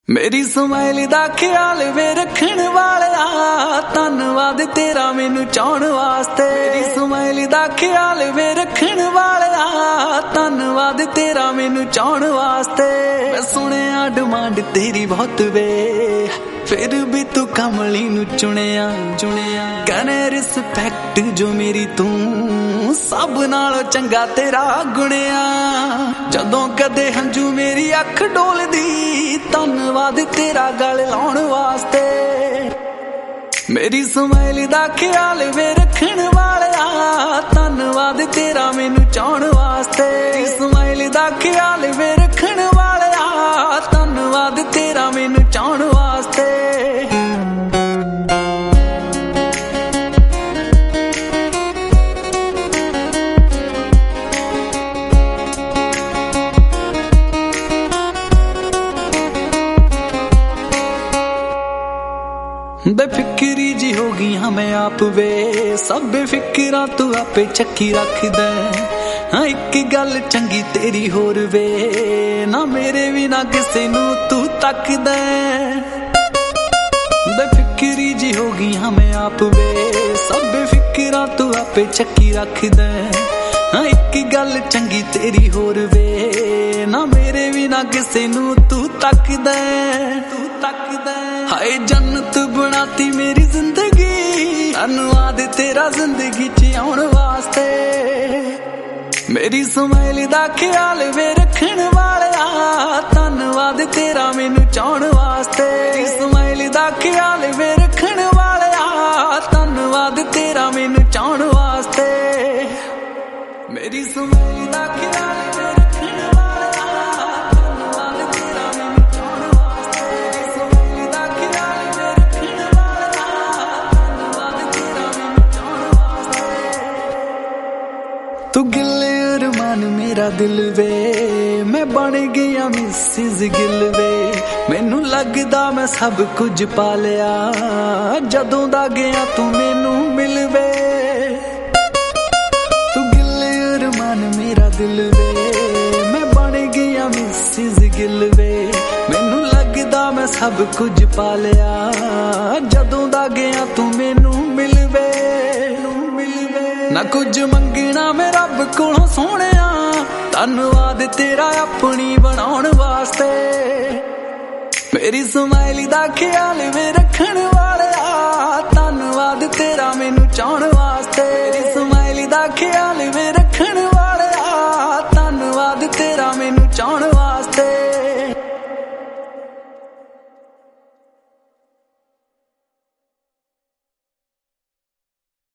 मेरी स्माइल दा ख्याल वे रखण वालिया धन्नवाद तेरा मैनू चाहण वास्ते। मेरी स्माइल दा ख्याल वे रखण वालिया धन्नवाद तेरा मैनू चाहण वास्ते। मैं सुनिया डिमांड तेरी बहुत वे फिर भी तू कमली नू चुनिया कने रिस्पैक्ट जो मेरी तू सब नालों चंगा तेरा गुणिया। जदों कदे हंजू मेरी अख डोलदी धन्नवाद तेरा गल लाउण वास्ते। मेरी स्माइल दा ख्याल वे रखण वालिया धन्नवाद तेरा मैनू चाहण वास्ते। स्माइल दा ख्याल वे रखण वालिया धन्नवाद तेरा मैनू चाहण वास्ते। बेफिक्री जी हो गई हमें आप वे सब बेफिक्रा तू आपे चक्की रख दे। हाँ एक गल चंगी तेरी होर वे ना मेरे भी ना किसे नू तू तक दे। बेफिक्री जी हो गई हमें आप वे सब बेफिक्रा तू आपे चक्की रख दे। हाँ एक गल चंगी तेरी होर वे ना मेरे भी ना किसे नू तू तक दे। हाय जन्नत बनाती मेरी जिंदगी धन्नवाद तेरा जिंदगी च आउण वास्ते। मेरी स्माइल दा ख्याल वे रखण वालिया धन्नवाद तेरा मैनू चाहण वास्ते। स्माइल दा ख्याल वे रखण वालिया धन्नवाद तेरा मैनू चाहण वास्ते। मेरी स्माइल दा ख्याल वे रखण वालिया धन्नवाद तेरा मैनू चाहण वास्ते। स्माइल दा ख्याल वे रखण वालिया धन्नवाद तेरा मैनू चाहण वास्ते। तू गिले अरमान मेरा दिल वे मैं बन गया मिसिज गिल वे। मैनू लगदा मैं सब कुछ पा लिया जदों दा गया तू मैनू मिल वे। तू गिले अरमान मेरा दिल वे मैं बन गया मिसिज गिल वे। मैनू लगदा मैं सब कुछ पा लिया जदों दा गया तू मैनू मिल वे। ना कुछ मंगना मैं रब कोलों सोहणिया धन्नवाद तेरा अपनी बनाउण वास्ते। मेरी स्माइल दा ख्याल वे